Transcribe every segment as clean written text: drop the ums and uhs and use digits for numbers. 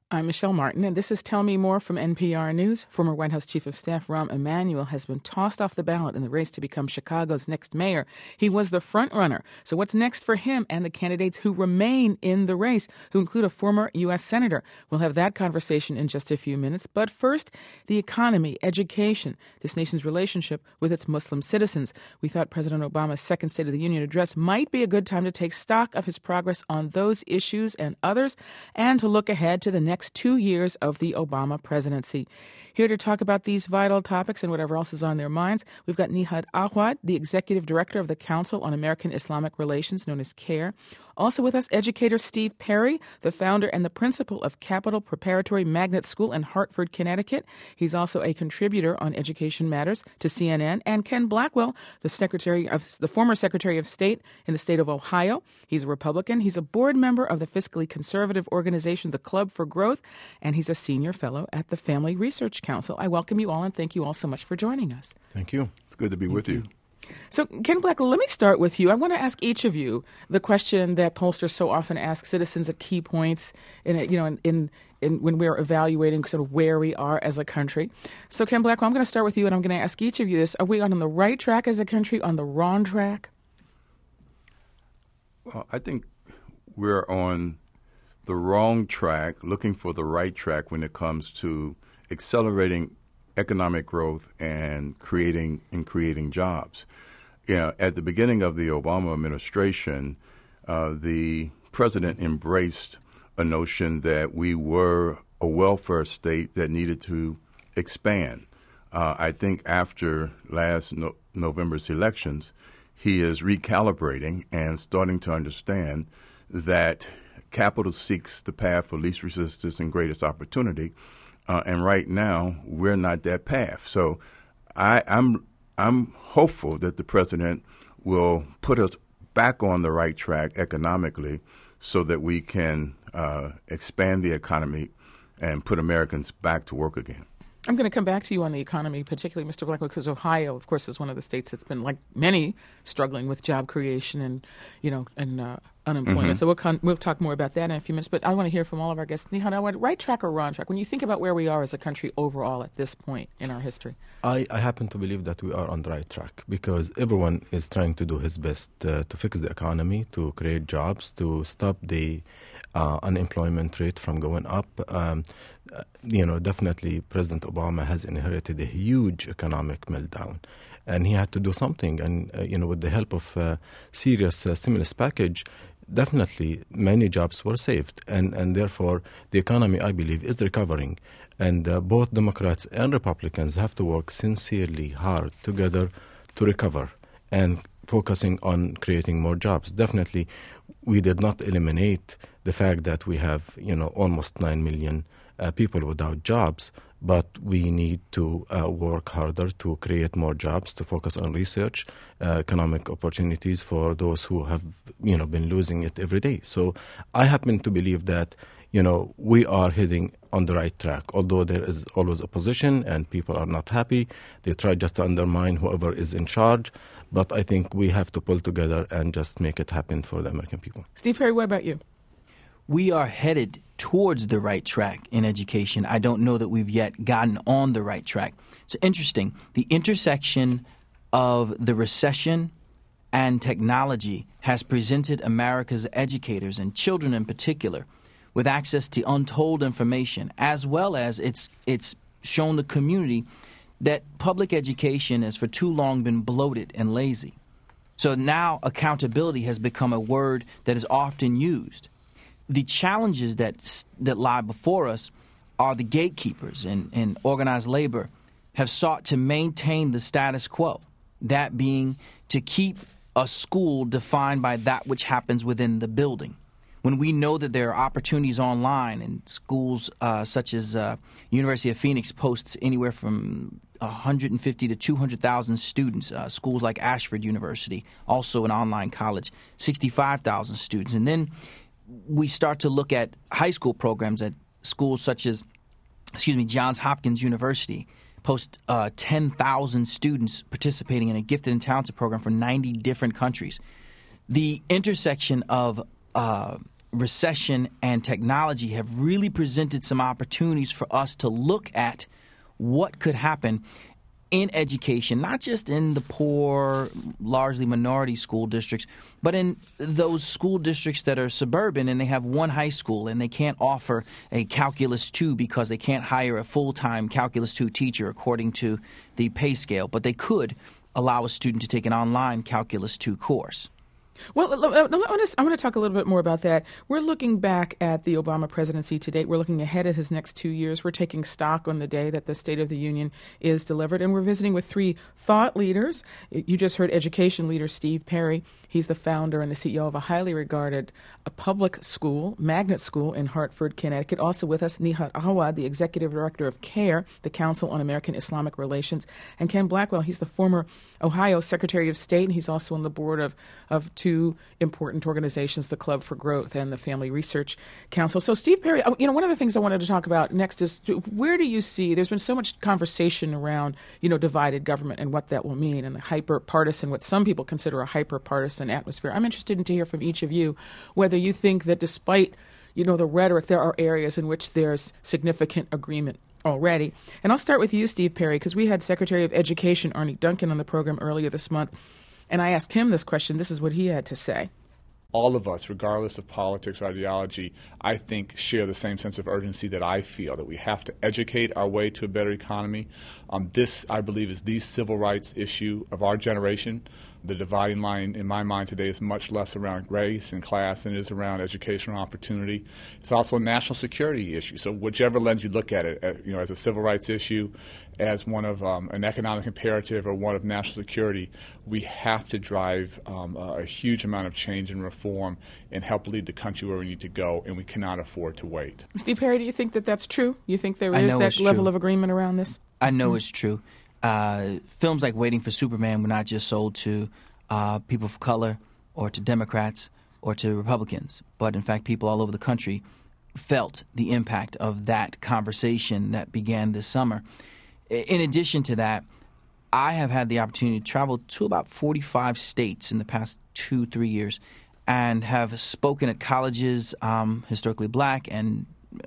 I'm Michelle Martin, and this is Tell Me More from NPR News. Former White House Chief of Staff Rahm Emanuel has been tossed off the ballot in the race to become Chicago's next mayor. He was the front runner. So what's next for him and the candidates who remain in the race, who include a former U.S. senator? We'll have that conversation in just a few minutes. But first, the economy, education, this nation's relationship with its Muslim citizens. We thought President Obama's second State of the Union address might be a good time to take stock of his progress on those issues and others, and to look ahead to the next 2 years of the Obama presidency. Here to talk about these vital topics and whatever else is on their minds, we've got Nihad Awad, the Executive Director of the Council on American Islamic Relations, known as CAIR. Also with us, educator Steve Perry, the founder and the principal of Capital Preparatory Magnet School in Hartford, Connecticut. He's also a contributor on education matters to CNN. And Ken Blackwell, the former Secretary of State in the state of Ohio. He's a Republican. He's a board member of the fiscally conservative organization, the Club for Growth, and he's a senior fellow at the Family Research Council. I welcome you all and thank you all so much for joining us. Thank you. It's good to be with you. So, Ken Blackwell, let me start with you. I want to ask each of you the question that pollsters so often ask citizens at key points in when we're evaluating sort of where we are as a country. So, Ken Blackwell, I'm going to start with you, and I'm going to ask each of you this. Are we on the right track as a country, on the wrong track? Well, I think we're on the wrong track, looking for the right track when it comes to accelerating economic growth and creating jobs. At the beginning of the Obama administration, the president embraced a notion that we were a welfare state that needed to expand. I think after last November's elections, he is recalibrating and starting to understand that capital seeks the path for least resistance and greatest opportunity. And right now, we're not that path. So I'm hopeful that the president will put us back on the right track economically so that we can expand the economy and put Americans back to work again. I'm going to come back to you on the economy, particularly, Mr. Blackwell, because Ohio, of course, is one of the states that's been, like many, struggling with job creation and unemployment. So we'll talk more about that in a few minutes. But I want to hear from all of our guests. Nihad, right track or wrong track? When you think about where we are as a country overall at this point in our history. I happen to believe that we are on the right track because everyone is trying to do his best to fix the economy, to create jobs, to stop the unemployment rate from going up. Definitely President Obama has inherited a huge economic meltdown, and he had to do something. And, with the help of a serious stimulus package, definitely many jobs were saved. And therefore, the economy, I believe, is recovering. And both Democrats and Republicans have to work sincerely hard together to recover and focusing on creating more jobs. Definitely, we did not eliminate the fact that we have, almost 9 million people without jobs, but we need to work harder to create more jobs, to focus on research, economic opportunities for those who have, been losing it every day. So I happen to believe that, we are heading on the right track, although there is always opposition and people are not happy. They try just to undermine whoever is in charge. But I think we have to pull together and just make it happen for the American people. Steve Perry, what about you? We are headed towards the right track in education. I don't know that we've yet gotten on the right track. It's interesting. The intersection of the recession and technology has presented America's educators, and children in particular, with access to untold information, as well as it's shown the community that public education has for too long been bloated and lazy. So now accountability has become a word that is often used. The challenges that lie before us are the gatekeepers, and organized labor have sought to maintain the status quo, that being to keep a school defined by that which happens within the building. When we know that there are opportunities online, and schools such as University of Phoenix posts anywhere from 150 to 200,000 students. Schools like Ashford University, also an online college, 65,000 students. And then we start to look at high school programs at schools such as, Johns Hopkins University, post 10,000 students participating in a gifted and talented program for 90 different countries. The intersection of recession and technology have really presented some opportunities for us to look at what could happen in education, not just in the poor, largely minority school districts, but in those school districts that are suburban and they have one high school and they can't offer a Calculus 2 because they can't hire a full-time Calculus 2 teacher according to the pay scale, but they could allow a student to take an online Calculus 2 course. Well, I want to talk a little bit more about that. We're looking back at the Obama presidency to date. We're looking ahead at his next 2 years. We're taking stock on the day that the State of the Union is delivered, and we're visiting with three thought leaders. You just heard education leader Steve Perry. He's the founder and the CEO of a highly regarded public school, magnet school in Hartford, Connecticut. Also with us, Nihat Awad, the executive director of CARE, the Council on American Islamic Relations, and Ken Blackwell. He's the former Ohio Secretary of State, and he's also on the board of two important organizations, the Club for Growth and the Family Research Council. So, Steve Perry, one of the things I wanted to talk about next is where do you see, there's been so much conversation around, divided government and what that will mean, and the hyper-partisan, what some people consider a hyper-partisan atmosphere. I'm interested to hear from each of you whether you think that despite, the rhetoric, there are areas in which there's significant agreement already. And I'll start with you, Steve Perry, because we had Secretary of Education Arne Duncan on the program earlier this month, and I asked him this question. This is what he had to say. All of us, regardless of politics or ideology, I think share the same sense of urgency that I feel, that we have to educate our way to a better economy. This, I believe, is the civil rights issue of our generation. The dividing line in my mind today is much less around race and class than it is around educational opportunity. It's also a national security issue. So whichever lens you look at it, as a civil rights issue, as one of an economic imperative, or one of national security, we have to drive a huge amount of change and reform and help lead the country where we need to go, and we cannot afford to wait. Steve Perry, do you think that that's true? You think there is that level of agreement around this? I know it's true. Films like Waiting for Superman were not just sold to people of color or to Democrats or to Republicans, but in fact people all over the country felt the impact of that conversation that began this summer. In addition to that, I have had the opportunity to travel to about 45 states in the past 2-3 years and have spoken at colleges, historically black and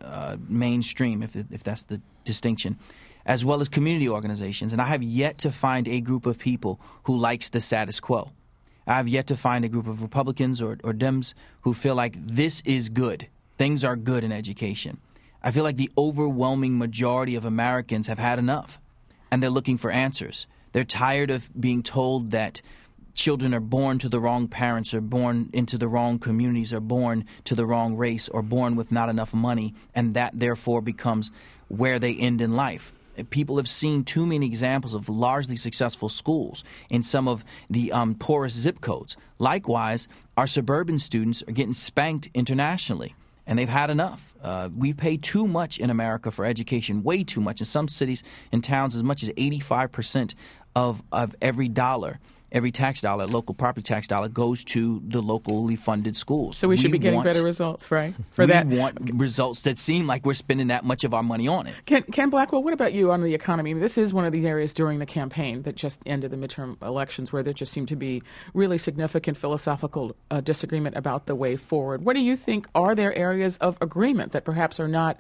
mainstream, if that's the distinction, as well as community organizations. And I have yet to find a group of people who likes the status quo. I have yet to find a group of Republicans or Dems who feel like this is good. Things are good in education. I feel like the overwhelming majority of Americans have had enough, and they're looking for answers. They're tired of being told that children are born to the wrong parents, or born into the wrong communities, or born to the wrong race, or born with not enough money, and that therefore becomes where they end in life. People have seen too many examples of largely successful schools in some of the poorest zip codes. Likewise, our suburban students are getting spanked internationally, and they've had enough. We pay too much in America for education, way too much. In some cities and towns, as much as 85% of every dollar, every tax dollar, local property tax dollar, goes to the locally funded schools. So we should be getting better results, right? We want results that seem like we're spending that much of our money on it. Ken Blackwell, what about you on the economy? I mean, this is one of the areas during the campaign that just ended, the midterm elections, where there just seemed to be really significant philosophical disagreement about the way forward. What do you think are there areas of agreement that perhaps are not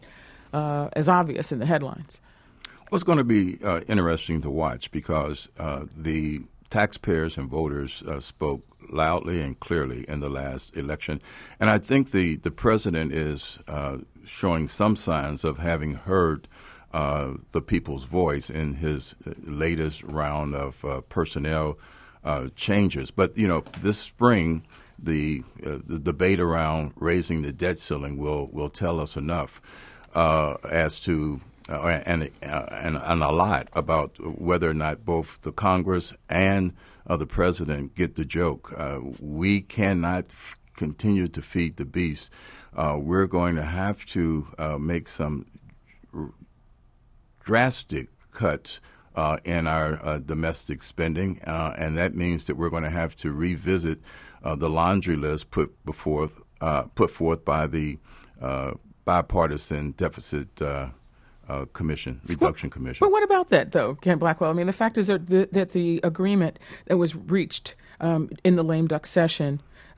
as obvious in the headlines? Well, it's going to be interesting to watch, because the taxpayers and voters spoke loudly and clearly in the last election. And I think the president is showing some signs of having heard the people's voice in his latest round of personnel changes. But, this spring, the debate around raising the debt ceiling will tell us enough as to and a lot about whether or not both the Congress and the president get the joke. We cannot continue to feed the beast. We're going to have to make some drastic cuts in our domestic spending, and that means that we're going to have to revisit the laundry list put forth by the bipartisan deficit reduction commission. But what about that, though, Ken Blackwell? I mean, the fact is that the agreement that was reached in the lame duck session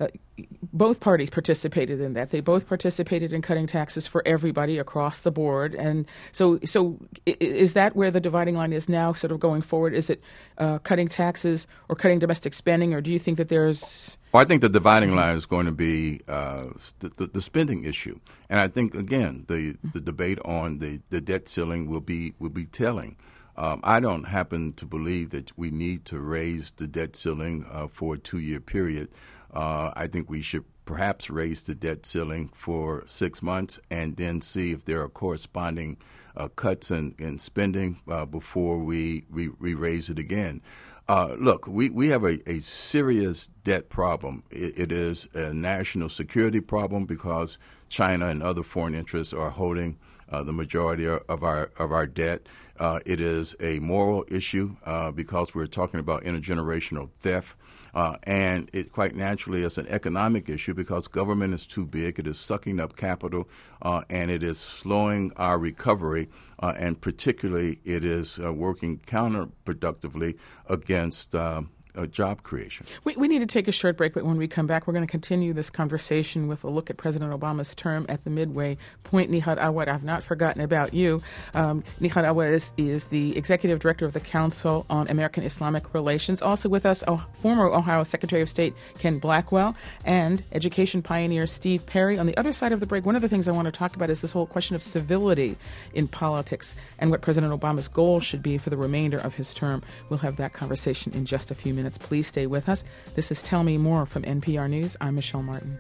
both parties participated in that. They both participated in cutting taxes for everybody across the board. And so is that where the dividing line is now sort of going forward? Is it cutting taxes or cutting domestic spending, or do you think that there's... Well, I think the dividing line is going to be the spending issue. And I think, again, the debate on the debt ceiling will be telling. I don't happen to believe that we need to raise the debt ceiling for a 2-year period. I think we should perhaps raise the debt ceiling for 6 months and then see if there are corresponding cuts in spending before we raise it again. Look, we have a serious debt problem. It is a national security problem because China and other foreign interests are holding the majority of our debt. It is a moral issue because we're talking about intergenerational theft. And it quite naturally is an economic issue because government is too big. It is sucking up capital, and it is slowing our recovery, and particularly it is working counterproductively against job creation. We need to take a short break, but when we come back, we're going to continue this conversation with a look at President Obama's term at the midway point. Nihad Awad, I've not forgotten about you. Nihad Awad is the Executive Director of the Council on American Islamic Relations. Also with us, former Ohio Secretary of State Ken Blackwell and education pioneer Steve Perry. On the other side of the break, one of the things I want to talk about is this whole question of civility in politics and what President Obama's goal should be for the remainder of his term. We'll have that conversation in just a few minutes. Please stay with us. This is Tell Me More from NPR News. I'm Michelle Martin.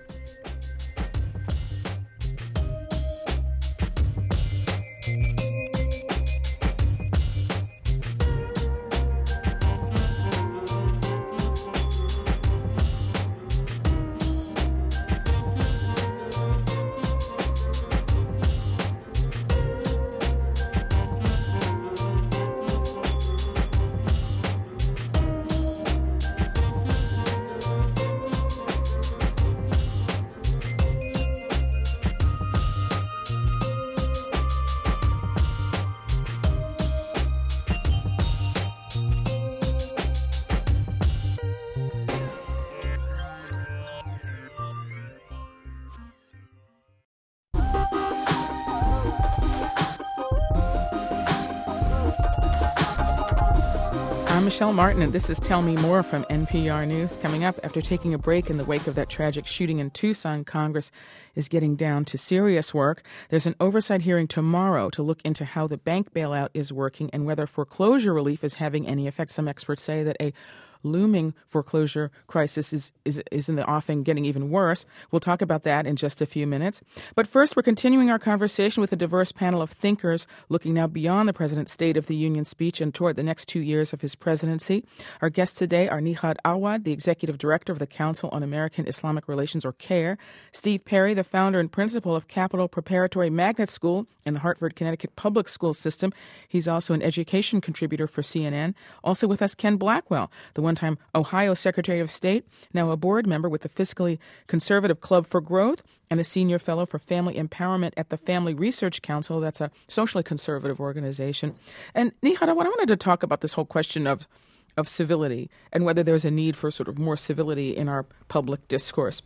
I'm Michelle Martin, and this is Tell Me More from NPR News. Coming up, after taking a break in the wake of that tragic shooting in Tucson, Congress is getting down to serious work. There's an oversight hearing tomorrow to look into how the bank bailout is working and whether foreclosure relief is having any effect. Some experts say that a looming foreclosure crisis is in the offing, getting even worse. We'll talk about that in just a few minutes. But first, we're continuing our conversation with a diverse panel of thinkers looking now beyond the president's State of the Union speech and toward the next 2 years of his presidency. Our guests today are Nihad Awad, the Executive Director of the Council on American Islamic Relations, or CAIR, Steve Perry, the founder and principal of Capital Preparatory Magnet School in the Hartford, Connecticut public school system. He's also an education contributor for CNN. Also with us, Ken Blackwell, the one-time Ohio Secretary of State, now a board member with the Fiscally Conservative Club for Growth and a senior fellow for family empowerment at the Family Research Council. That's a socially conservative organization. And Nihad, I wanted to talk about this whole question of civility and whether there's a need for sort of more civility in our public discourse.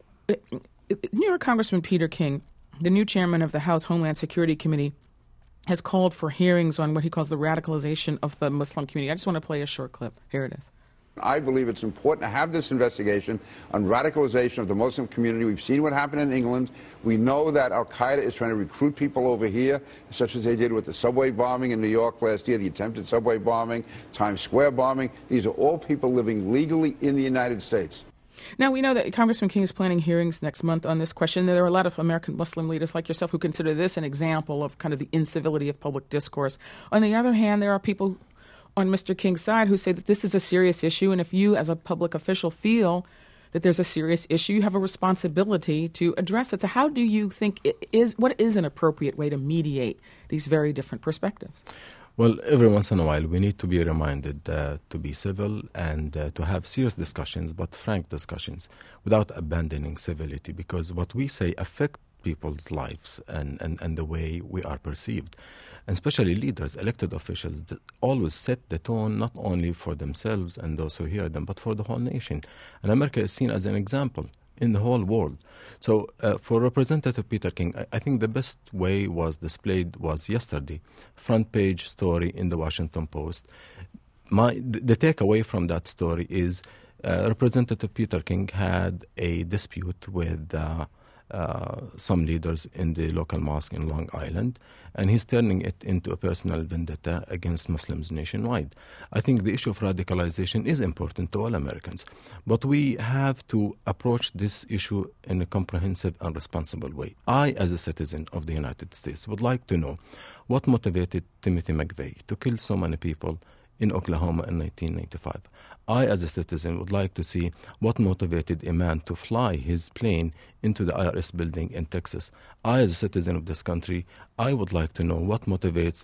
New York Congressman Peter King, the new chairman of the House Homeland Security Committee, has called for hearings on what he calls the radicalization of the Muslim community. I just want to play a short clip. Here it is. I believe it's important to have this investigation on radicalization of the Muslim community. We've seen what happened in England. We know that al-Qaeda is trying to recruit people over here, such as they did with the subway bombing in New York last year, the attempted subway bombing, Times Square bombing. These are all people living legally in the United States. Now, we know that Congressman King is planning hearings next month on this question. There are a lot of American Muslim leaders like yourself who consider this an example of kind of the incivility of public discourse. On the other hand, there are people on Mr. King's side who say that this is a serious issue, and if you as a public official feel that there's a serious issue, you have a responsibility to address it. So how do you think what is an appropriate way to mediate these very different perspectives? Well, every once in a while, we need to be reminded to be civil and to have serious discussions, but frank discussions, without abandoning civility, because what we say affects people's lives and the way we are perceived. And especially leaders, elected officials, that always set the tone not only for themselves and those who hear them, but for the whole nation. And America is seen as an example in the whole world. So for Representative Peter King, I think the best way was yesterday, front page story in the Washington Post. The takeaway from that story is Representative Peter King had a dispute with some leaders in the local mosque in Long Island, and he's turning it into a personal vendetta against Muslims nationwide. I think the issue of radicalization is important to all Americans, but we have to approach this issue in a comprehensive and responsible way. I, as a citizen of the United States, would like to know what motivated Timothy McVeigh to kill so many people in Oklahoma in 1995. I, as a citizen, would like to see what motivated a man to fly his plane into the IRS building in Texas. I, as a citizen of this country, I would like to know what motivates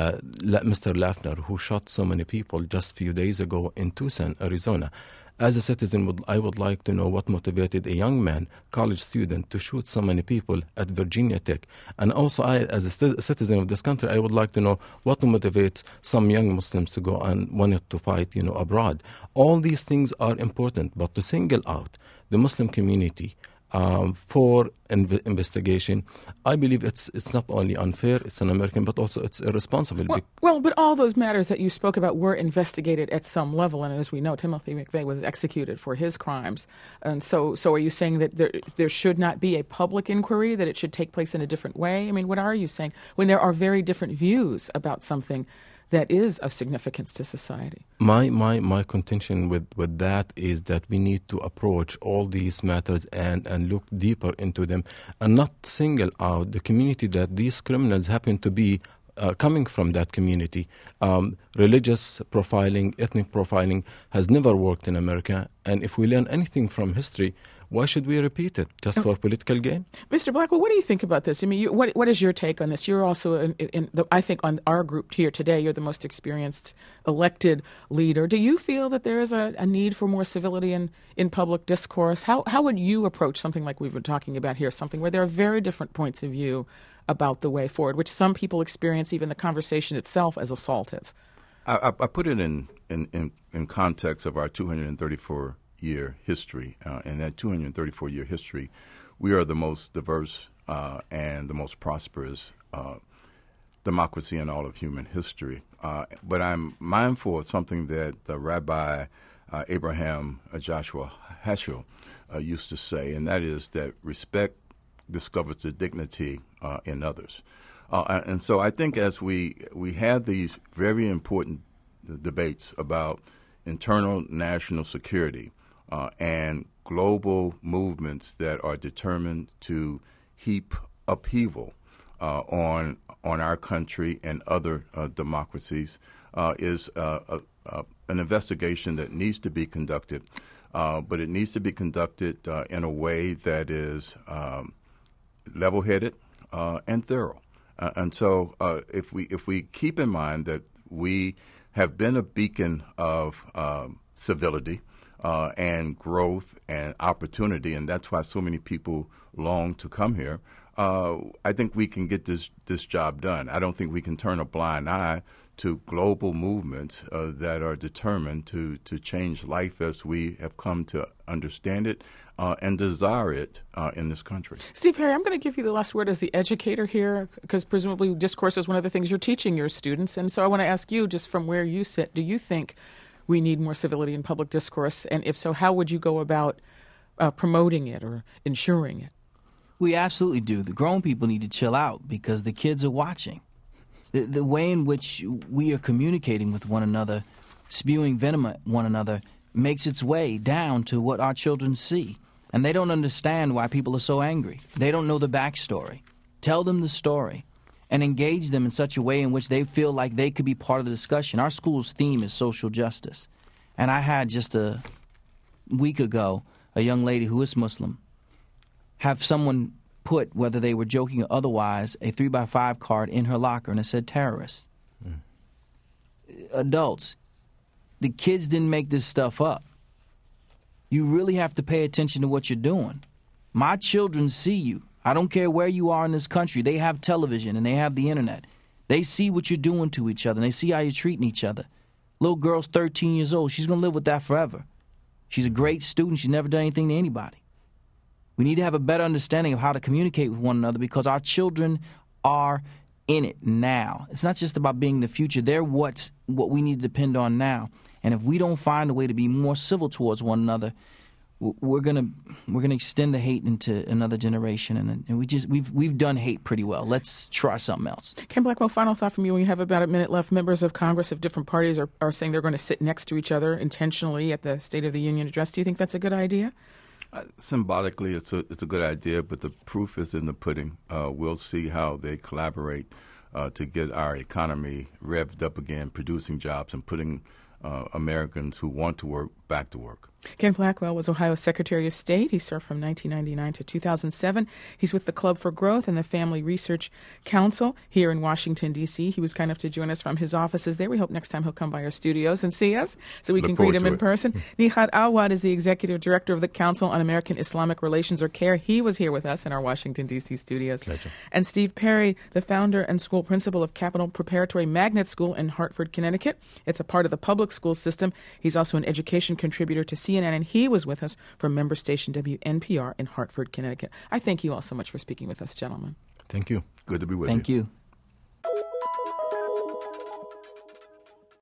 Mr. Lafner, who shot so many people just a few days ago in Tucson, Arizona. As a citizen, I would like to know what motivated a young man, college student, to shoot so many people at Virginia Tech. And also, I, as a citizen of this country, I would like to know what motivates some young Muslims to go and wanted to fight, abroad. All these things are important, but to single out the Muslim community for investigation, I believe it's not only unfair, it's un-American, but also it's irresponsible. Well, but all those matters that you spoke about were investigated at some level, and as we know, Timothy McVeigh was executed for his crimes. And so are you saying that there should not be a public inquiry, that it should take place in a different way? I mean, what are you saying when there are very different views about something that is of significance to society? My contention with that is that we need to approach all these matters and look deeper into them and not single out the community that these criminals happen to be coming from that community. Religious profiling, ethnic profiling has never worked in America, and if we learn anything from history, why should we repeat it just for political gain? Mr. Blackwell, what do you think about this? I mean, what is your take on this? You're also, I think, on our group here today, you're the most experienced elected leader. Do you feel that there is a need for more civility in public discourse? How would you approach something like we've been talking about here, something where there are very different points of view about the way forward, which some people experience even the conversation itself as assaultive? I put it in context of our 234-year history. In that 234-year history, we are the most diverse and the most prosperous democracy in all of human history. But I'm mindful of something that Rabbi Abraham Joshua Heschel used to say, and that is that respect discovers the dignity in others. And so I think as we have these very important debates about internal national security and global movements that are determined to heap upheaval on our country and other democracies, is an investigation that needs to be conducted, but it needs to be conducted in a way that is level-headed and thorough. And so if we keep in mind that we have been a beacon of civility and growth and opportunity, and that's why so many people long to come here, I think we can get this job done. I don't think we can turn a blind eye to global movements that are determined to change life as we have come to understand it and desire it in this country. Steve Perry, I'm going to give you the last word as the educator here, because presumably discourse is one of the things you're teaching your students. And so I want to ask you, just from where you sit, do you think we need more civility in public discourse? And if so, how would you go about promoting it or ensuring it? We absolutely do. The grown people need to chill out because the kids are watching. The way in which we are communicating with one another, spewing venom at one another, makes its way down to what our children see. And they don't understand why people are so angry. They don't know the backstory. Tell them the story and engage them in such a way in which they feel like they could be part of the discussion. Our school's theme is social justice. And I had just a week ago a young lady who is Muslim have someone put, whether they were joking or otherwise, a 3x5 card in her locker, and it said terrorist. Adults, the kids didn't make this stuff up. You really have to pay attention to what you're doing. My children see you. I don't care where you are in this country. They have television and they have the internet. They see what you're doing to each other, and they see how you're treating each other. Little girl's 13 years old. She's going to live with that forever. She's a great student. She's never done anything to anybody. We need to have a better understanding of how to communicate with one another because our children are in it now. It's not just about being the future. They're what we need to depend on now. And if we don't find a way to be more civil towards one another, we're gonna extend the hate into another generation, and we've done hate pretty well. Let's try something else. Ken Blackwell, final thought from you. We have about a minute left. Members of Congress of different parties are saying they're going to sit next to each other intentionally at the State of the Union address. Do you think that's a good idea? Symbolically, it's a good idea, but the proof is in the pudding. We'll see how they collaborate to get our economy revved up again, producing jobs and putting Americans who want to work back to work. Ken Blackwell was Ohio's Secretary of State. He served from 1999 to 2007. He's with the Club for Growth and the Family Research Council here in Washington, D.C. He was kind enough to join us from his offices there. We hope next time he'll come by our studios and see us so we can greet him in person. Nihad Awad is the Executive Director of the Council on American Islamic Relations, or CAIR. He was here with us in our Washington, D.C. studios. Pleasure. And Steve Perry, the founder and school principal of Capital Preparatory Magnet School in Hartford, Connecticut. It's a part of the public school system. He's also an education contributor to CNN, and he was with us from member station WNPR in Hartford, Connecticut. I thank you all so much for speaking with us, gentlemen. Thank you. Good to be with you. Thank you.